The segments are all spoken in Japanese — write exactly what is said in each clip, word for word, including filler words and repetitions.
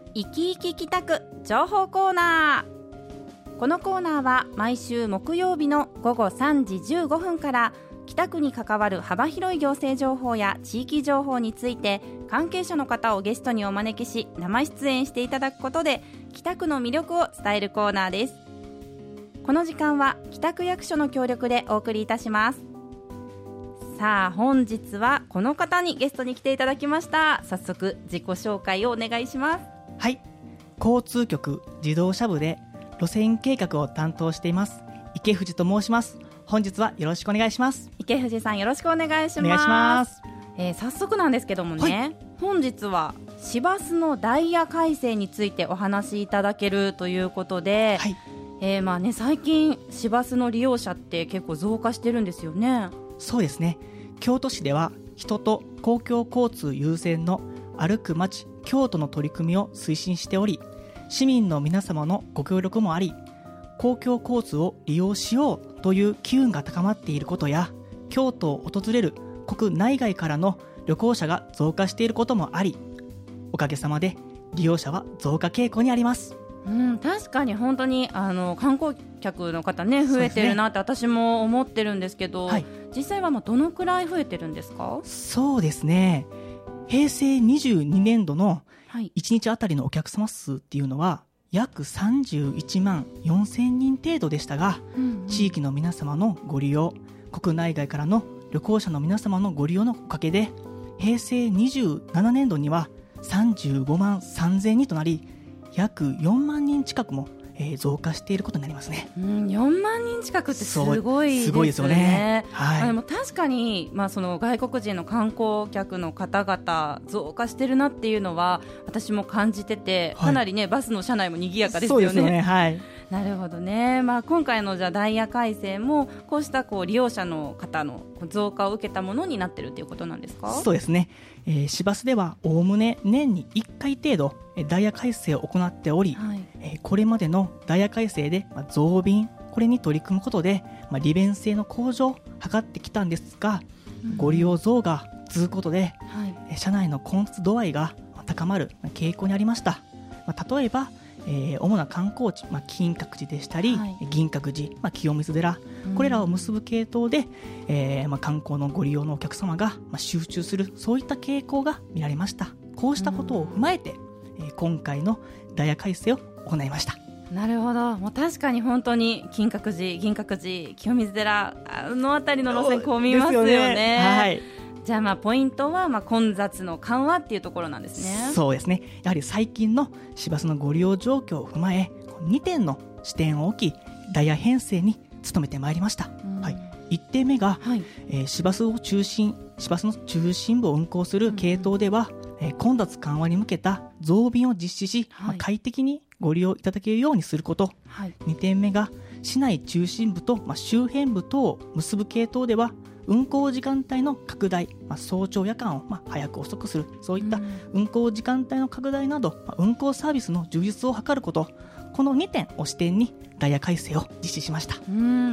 生き生き北区情報コーナー。このコーナーは毎週木曜日の午後さんじじゅうごふんから北区に関わる幅広い行政情報や地域情報について関係者の方をゲストにお招きし生出演していただくことで北区の魅力を伝えるコーナーです。この時間は北区役所の協力でお送りいたします。さあ本日はこの方にゲストに来ていただきました。早速自己紹介をお願いします。 はい、交通局自動車部で路線計画を担当しています池藤と申します。本日はよろしくお願いします。 池藤さんよろしくお願いします。 お願いします。 えー、早速なんですけどもね、はい、本日は市バスのダイヤ改正についてお話しいただけるということで、はい、えーまあね、最近市バスの利用者って結構増加してるんですよね。 そうですね。京都市では人と公共交通優先の歩く街京都の取り組みを推進しており、市民の皆様のご協力もあり公共交通を利用しようという機運が高まっていることや、京都を訪れる国内外からの旅行者が増加していることもあり、おかげさまで利用者は増加傾向にあります。 うん、確かに本当にあの観光客の方ね増えてるなって私も思ってるんですけど、はい、実際はまあどのくらい増えてるんですか？ そうですね、平成にじゅうにねんどのいちにちあたりのお客様数っていうのは約さんじゅういちまんよんせんにん程度でしたが、うんうん、地域の皆様のご利用、国内外からの旅行者の皆様のご利用のおかげで平成にじゅうななねんどにはさんじゅうごまんさんぜんにんとなり、約よんまんにん近くも、えー、増加していることになりますね。 うん、よんまんにん近くってすごいですね。 すごいですよね。はい、 でも確かに、まあ、その外国人の観光客の方々増加してるなっていうのは私も感じてて、かなりね、はい、バスの車内も賑やかですよね。 そうですよね、はい、 なるほどね。まあ、今回のじゃあダイヤ改正もこうしたこう利用者の方の増加を受けたものになってるっていうことなんですか？ そうですね、えー、市バスではおおむね年にいっかい程度ダイヤ改正を行っており、はい、えー、これまでのダイヤ改正で、まあ、増便これに取り組むことで、まあ、利便性の向上を図ってきたんですが、うん、ご利用増が続くことで、はい、車内の混雑度合いが高まる傾向にありました。まあ、例えばえー、主な観光地、まあ、金閣寺でしたり、はい、銀閣寺、まあ、清水寺、うん、これらを結ぶ系統で、えーまあ、観光のご利用のお客様が、まあ、集中する、そういった傾向が見られました。こうしたことを踏まえて、うん、えー、今回のダイヤ改正を行いました。 なるほど。もう確かに本当に金閣寺、銀閣寺、清水寺、あのあたりの路線混みますよね。よね、はい。じゃあまあポイントはまあ混雑の緩和っていうところなんですね。 そうですね。やはり最近の市バスのご利用状況を踏まえにてんの視点を置きダイヤ編成に努めてまいりました。はい、いってんめが、はい、えー、市バスを中心市バスの中心部を運行する系統では、うん、えー、混雑緩和に向けた増便を実施し、はい、まあ、快適にご利用いただけるようにすること、はい、にてんめが市内中心部と、まあ、周辺部とを結ぶ系統では運行時間帯の拡大、まあ、早朝夜間をまあ早く遅くする、そういった運行時間帯の拡大など、まあ、運行サービスの充実を図ること、このにてんを視点にダイヤ改正を実施しました。 うん、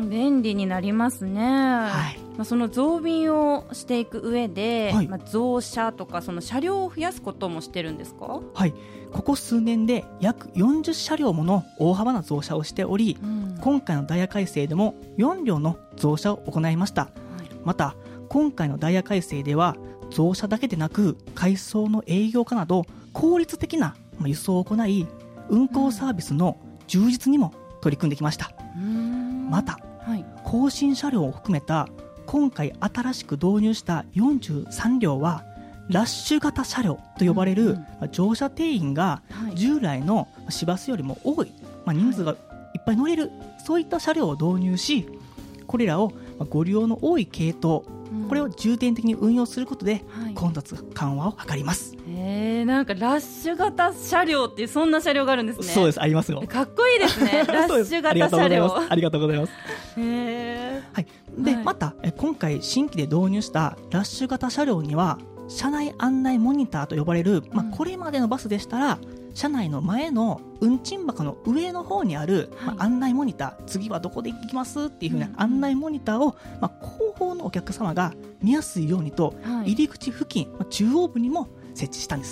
便利になりますね。はい、まあ、その増便をしていく上で、はい、まあ、増車とかその車両を増やすこともしてるんですか？ はい、ここ数年で約よんじゅっしゃりょうもの大幅な増車をしており、うん、今回のダイヤ改正でもよんりょうの増車を行いました。また今回のダイヤ改正では増車だけでなく回送の営業化など効率的な輸送を行い運行サービスの充実にも取り組んできました。うん、また、はい、更新車両を含めた今回新しく導入したよんじゅうさんりょうはラッシュ型車両と呼ばれる、うんうん、乗車定員が従来の市バスよりも多い、まあ、人数がいっぱい乗れる、はい、そういった車両を導入し、これらをご利用の多い系統、うん、これを重点的に運用することで、はい、混雑緩和を図ります。 へー、なんかラッシュ型車両っていうそんな車両があるんですね。 そうです、ありますよ。 かっこいいですねラッシュ型車両ありがとうございます。 へー、 はい、で、 はい、 また今回新規で導入したラッシュ型車両には車内案内モニターと呼ばれる、まあ、これまでのバスでしたら、うん、車内の前の運賃箱の上の方にある、はい、まあ、案内モニター、次はどこで行きますっていう風な案内モニターを、まあ、後方のお客様が見やすいようにと、はい、入り口付近、まあ、中央部にも設置したんです。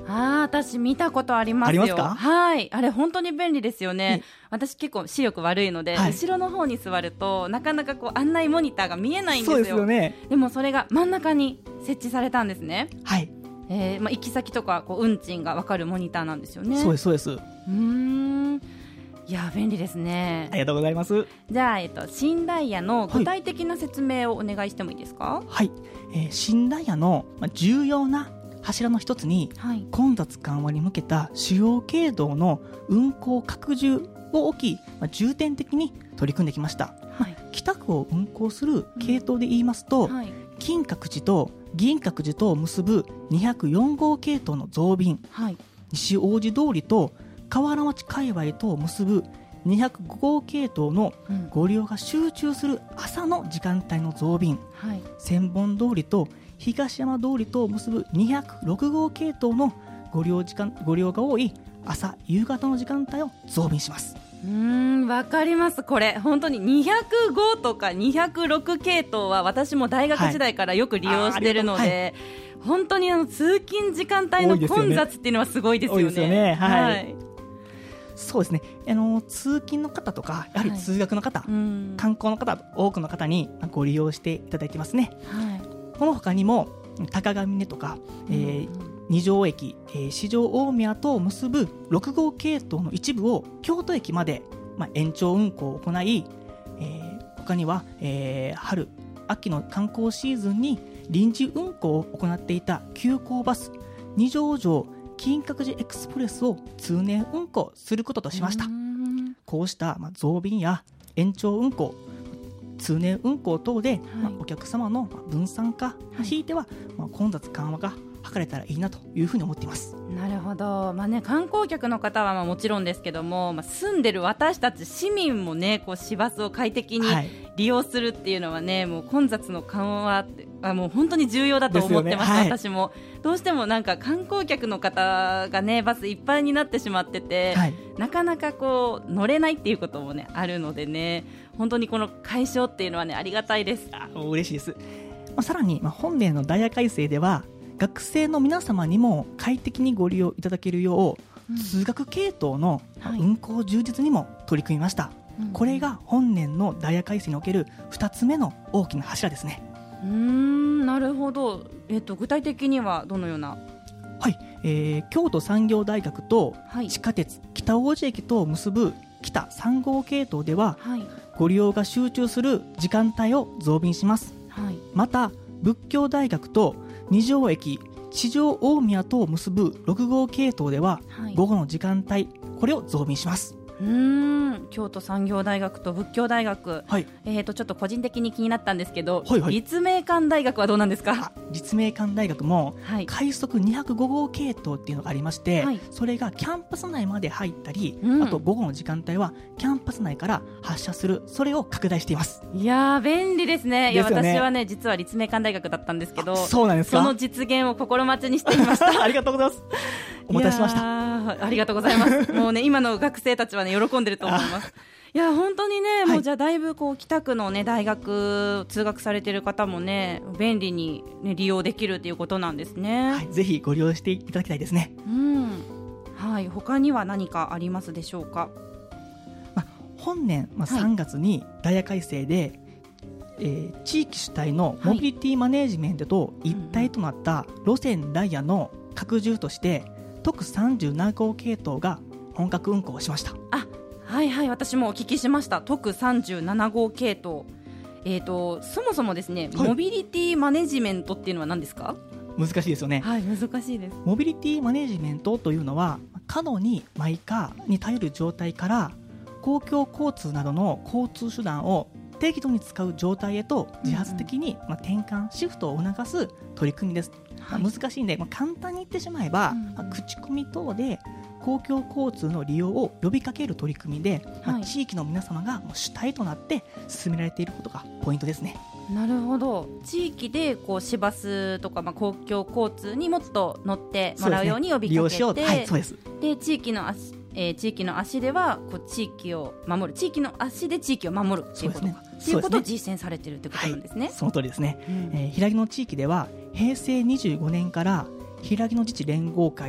あ、私見たことありますよ。 ありますか？ はい、あれ本当に便利ですよね。 ね、 私結構視力悪いので、 はい、 後ろの方に座るとなかなかこう案内モニターが見えないんですよ。 そうですよね。 でもそれが真ん中に設置されたんですね。 はい、 えーまあ、行き先とかこう運賃が分かるモニターなんですよね。 そうですそうです。 うーん、いや便利ですね。 ありがとうございます。 じゃあ、えっと、新ダイヤの具体的な説明をお願いしてもいいですか？ はい、えー、新ダイヤの重要な柱の一つに、はい、混雑緩和に向けた主要経道の運行拡充を置き、まあ、重点的に取り組んできました。はい、北区を運行する系統で言いますと、うん、はい、金閣寺と銀閣寺とを結ぶにひゃくよん号系統の増便、はい、西大路通りと河原町界隈とを結ぶにひゃくご号系統のご利用が集中する朝の時間帯の増便、はい、千本通りと東山通りとを結ぶにひゃくろく号系統のご利用時間、ご利用が多い朝夕方の時間帯を増便します。 うーん、わかります。これ本当ににひゃくごとかにひゃくろく系統は私も大学時代からよく利用しているので、はい、本当にあの通勤時間帯の混雑っていうのはすごいですよね。 多いですよね。はい、はい、そうですね、あの通勤の方とかやはり通学の方、はい、観光の方、多くの方にご利用していただいてますね。はい、この他にも高ヶ峰とか、えー、二条駅、えー、四条大宮とを結ぶろく号系統の一部を京都駅まで、まあ、延長運行を行い、えー、他には、えー、春秋の観光シーズンに臨時運行を行っていた急行バス二条城金閣寺エクスプレスを通年運行することとしました。こうした、まあ、増便や延長運行、通年運行等で、はい、まあ、お客様の分散化、はい、ひいては、まあ、混雑緩和が図れたらいいなというふうに思っています。 なるほど、まあね、観光客の方はまあもちろんですけども、まあ、住んでる私たち市民もね、こう市バスを快適に利用するっていうのはね、はい、もう混雑の緩和はもう本当に重要だと思ってます、ね、はい、私もどうしてもなんか観光客の方がねバスいっぱいになってしまってて、はい、なかなかこう乗れないっていうこともねあるのでね、本当にこの解消っていうのはねありがたいです。 あ、嬉しいです。まあ、さらに、まあ、本年のダイヤ改正では学生の皆様にも快適にご利用いただけるよう、うん、通学系統の運行充実にも取り組みました。はい、これが本年のダイヤ改正におけるふたつめの大きな柱ですね。 うーん、なるほど。えっと、具体的にはどのような？ はい、えー、京都産業大学と地下鉄北大路駅とを結ぶ北さん号系統では、はい、ご利用が集中する時間帯を増便します。はい、また仏教大学と二条駅四条大宮とを結ぶろく号系統では、はい、午後の時間帯これを増便します。 うーん、京都産業大学と仏教大学、はい、えー、とちょっと個人的に気になったんですけど、はいはい、立命館大学はどうなんですか？ 立命館大学も快速にひゃくご号系統っていうのがありまして、はい、それがキャンパス内まで入ったり、うん、あと午後の時間帯はキャンパス内から発車する、それを拡大しています。 いやー便利ですね。いや、私はね実は立命館大学だったんですけど、 そうなんですか？ その実現を心待ちにしていましたありがとうございます。お待たせしました。 ありがとうございますもうね今の学生たちはね喜んでると思います。いや本当にね、はい、もうじゃあだいぶこう北区のね大学通学されている方もね便利に、ね、利用できるということなんですね。 はい、ぜひご利用していただきたいですね。 うん、はい、他には何かありますでしょうか？ まあ、本年、まあ、さんがつにダイヤ改正で、はい、えー、地域主体のモビリティマネジメントと一体となった路線ダイヤの拡充として特さんじゅうなな号系統が本格運行しました。 あ、はいはい、私もお聞きしました。特さんじゅうなな号系統、えーと、そもそもですね、はい、モビリティマネジメントっていうのは何ですか？ 難しいですよね。 はい、難しいです。 モビリティマネジメントというのは過度にマイカーに頼る状態から公共交通などの交通手段を適度に使う状態へと自発的に、まあ、転換シフトを促す取り組みです。はい、まあ、難しいんで、まあ、簡単に言ってしまえば、うん、まあ、口コミ等で公共交通の利用を呼びかける取り組みで、はい、まあ、地域の皆様が主体となって進められていることがポイントですね。 なるほど。地域でこう市バスとか、まあ、公共交通にもっと乗ってもらうように呼びかけて、 利用しよう、はい、そうです。 で地域の足、えー、地域の足ではこう地域を守る、地域の足で地域を守るっていうことか、ということを実践されているということなんですね。 はい、その通りですね。うん、えー、平木の地域では平成にじゅうごねんから平木の自治連合会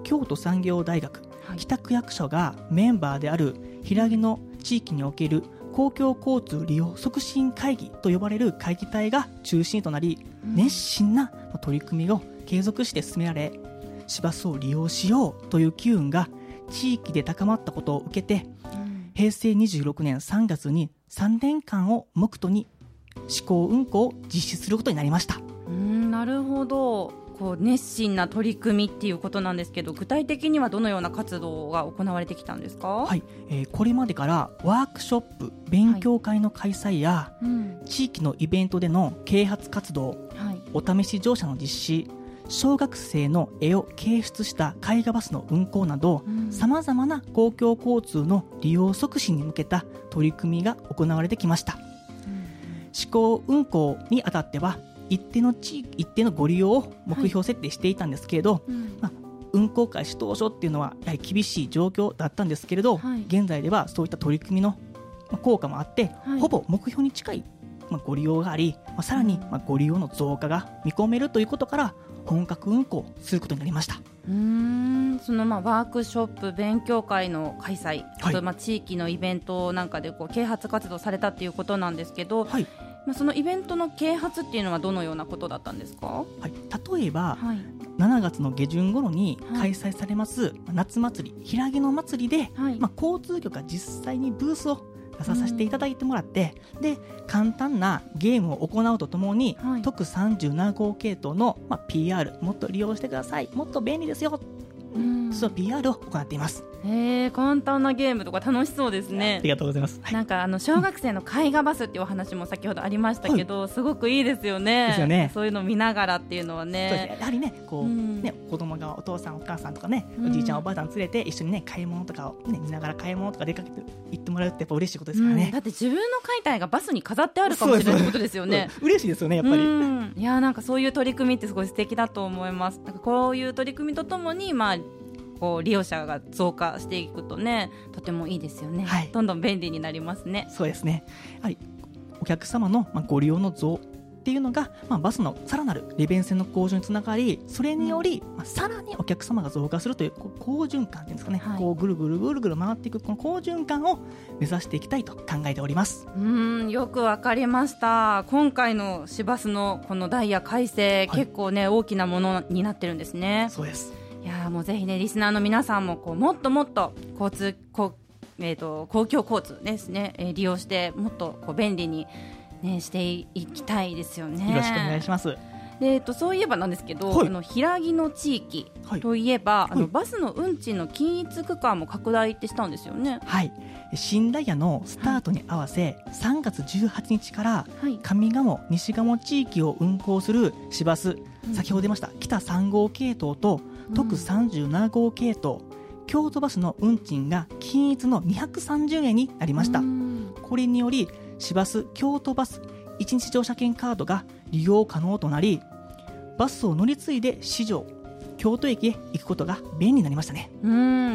京都産業大学、 はい、 北区役所がメンバーである平木の地域における公共交通利用促進会議と呼ばれる会議体が中心となり、うん、熱心な取り組みを継続して進められ、市バスを利用しようという機運が地域で高まったことを受けて、うん、へいせいにじゅうろくねんさんがつにさんねんかんを目途に試行運行を実施することになりました。 うーん、なるほど。こう熱心な取り組みっていうことなんですけど、具体的にはどのような活動が行われてきたんですか？ はい、えー、これまでからワークショップ、勉強会の開催や、はい、うん、地域のイベントでの啓発活動、はい、お試し乗車の実施、小学生の絵を掲出した絵画バスの運行など、さまざまな公共交通の利用促進に向けた取り組みが行われてきました。うん、試行運行にあたっては一定の地域、一定のご利用を目標設定していたんですけれど、はい、まあ、運行開始当初っていうのはやはり厳しい状況だったんですけれど、はい、現在ではそういった取り組みの効果もあって、はい、ほぼ目標に近いご利用があり、さらにご利用の増加が見込めるということから本格運行することになりました。 うーん、そのまあワークショップ、勉強会の開催、あとまあ地域のイベントなんかでこう啓発活動されたということなんですけど、はい、まあ、そのイベントの啓発っていうのはどのようなことだったんですか？ はい、例えば、はい、しちがつの下旬頃に開催されます、はい、夏祭り、平木の祭りで、はい、まあ、交通局が実際にブースを出させていただいてもらって、うん、で簡単なゲームを行うとともに、はい、特さんじゅうななごう系統の、まあ、ピーアール、もっと利用してください、もっと便利ですよ、うん、その ピーアール を行っています。 へー、簡単なゲームとか楽しそうですね。 ありがとうございます。 なんかあの小学生の絵画バスっていうお話も先ほどありましたけど、はい、すごくいいですよね。 ですよね。 そういうのを見ながらっていうのはね。 そうですね、やはりね、こう、うん、ね、子供がお父さんお母さんとかね、おじいちゃんおばあさん連れて一緒にね買い物とかを、ね、見ながら買い物とか出かけて行ってもらうってやっぱ嬉しいことですからね。 うん、だって自分の描いた絵がバスに飾ってあるかもしれないことですよね。 嬉しいですよね、やっぱり。うん、 いや、なんかそういう取り組みってすごい素敵だと思います。なんかこういう取り組みとともに、まあこう利用者が増加していくとね、とてもいいですよね。はい、どんどん便利になりますね。 そうですね、はい、お客様のご利用の増っていうのが、まあ、バスのさらなる利便性の向上につながり、それにより、まあ、さらにお客様が増加するというこう好循環っていうんですかね、はい、こうぐるぐるぐるぐる回っていくこの好循環を目指していきたいと考えております。 うーん、よくわかりました。今回の市バスのこのダイヤ改正、はい、結構ね大きなものになってるんですね。 そうです。 いや、もうぜひねリスナーの皆さんもこうもっともっと交通こう、えー、と公共交通ですね、えー、利用してもっとこう便利に、ね、していきたいですよね。 よろしくお願いします。 で、えー、とそういえばなんですけど、はい、あの平木の地域といえば、はい、あのバスの運賃の均一区間も拡大ってしたんですよね。 はい、新ダイヤのスタートに合わせ、はい、さんがつじゅうはちにちから上賀茂、西賀茂地域を運行する市バス、うん、先ほど出ました北さん号系統と特さんじゅうなな号系統、うん、京都バスの運賃が均一のにひゃくさんじゅうえんになりました。これにより市バス京都バスいちにち乗車券カードが利用可能となり、バスを乗り継いで市場京都駅へ行くことが便利になりましたね。 うん、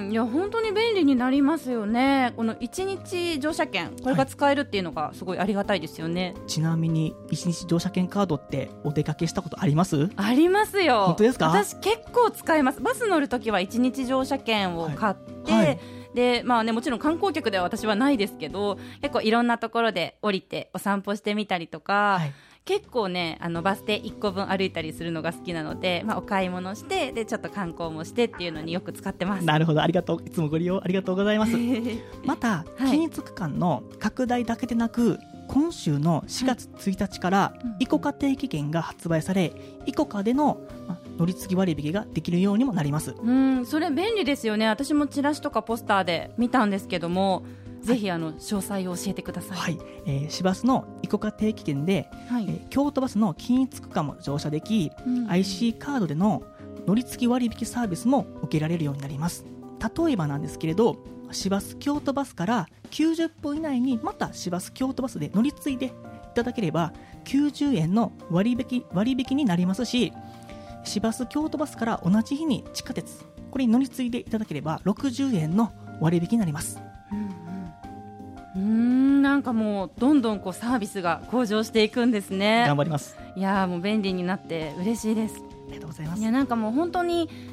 いや本当に便利になりますよね。このいちにち乗車券これが使えるっていうのがすごいありがたいですよね。 はい、ちなみにいちにち乗車券カードってお出かけしたことあります？ ありますよ。 本当ですか？ 私結構使います。バス乗るときはいちにち乗車券を買って、はいはい、でまあね、もちろん観光客では私はないですけど、結構いろんなところで降りてお散歩してみたりとか、はい、結構ねあのバス停いっこぶん歩いたりするのが好きなので、まあ、お買い物してでちょっと観光もしてっていうのによく使ってます。 なるほど、ありがとう。いつもご利用ありがとうございます。また均一区間の拡大だけでなく、今週のしがつついたちからイコカ定期券が発売され、イコカでの乗り継ぎ割引ができるようにもなります。 うん、それ便利ですよね。私もチラシとかポスターで見たんですけども、ぜひあの詳細を教えてください。 はい、えー、市バスのイコカ定期券で、はい、えー、京都バスの均一区間も乗車でき、うん、アイシー カードでの乗り継ぎ割引サービスも受けられるようになります。例えばなんですけれど、市バス京都バスからきゅうじゅっぷん以内にまた市バス京都バスで乗り継いでいただければきゅうじゅうえんの割引、割引になりますし、市バス京都バスから同じ日に地下鉄これに乗り継いでいただければろくじゅうえんの割引になります。 うーん、なんかもうどんどんこうサービスが向上していくんですね。 頑張ります。 いやもう便利になって嬉しいです。 ありがとうございます。 いやなんかもう本当に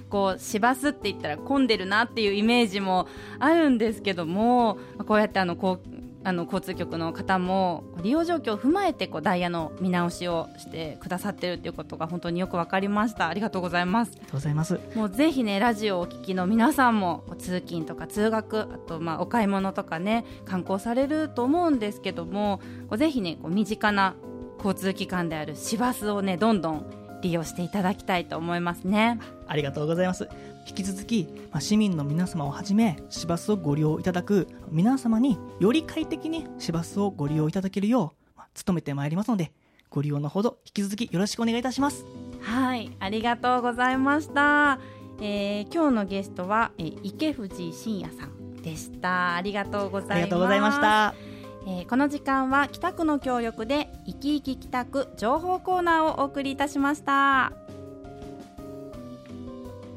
こう市バスって言ったら混んでるなっていうイメージもあるんですけども、こうやってあのこうあの交通局の方も利用状況を踏まえてこうダイヤの見直しをしてくださっているということが本当によく分かりました。ありがとうございます。 ありがとうございます。 もうぜひねラジオをお聞きの皆さんも通勤とか通学、あとまあお買い物とかね観光されると思うんですけども、こうぜひねこう身近な交通機関である市バスをねどんどん利用していただきたいと思いますね。 ありがとうございます。引き続き、まあ、市民の皆様をはじめ市バスをご利用いただく皆様により快適に市バスをご利用いただけるよう、まあ、努めてまいりますので、ご利用のほど引き続きよろしくお願いいたします。 はい、ありがとうございました。えー、今日のゲストは、えー、池藤真也さんでした。ありがとうございます。 ありがとうございました。 えー、この時間は北区の協力でいきいき北区情報コーナーをお送りいたしました。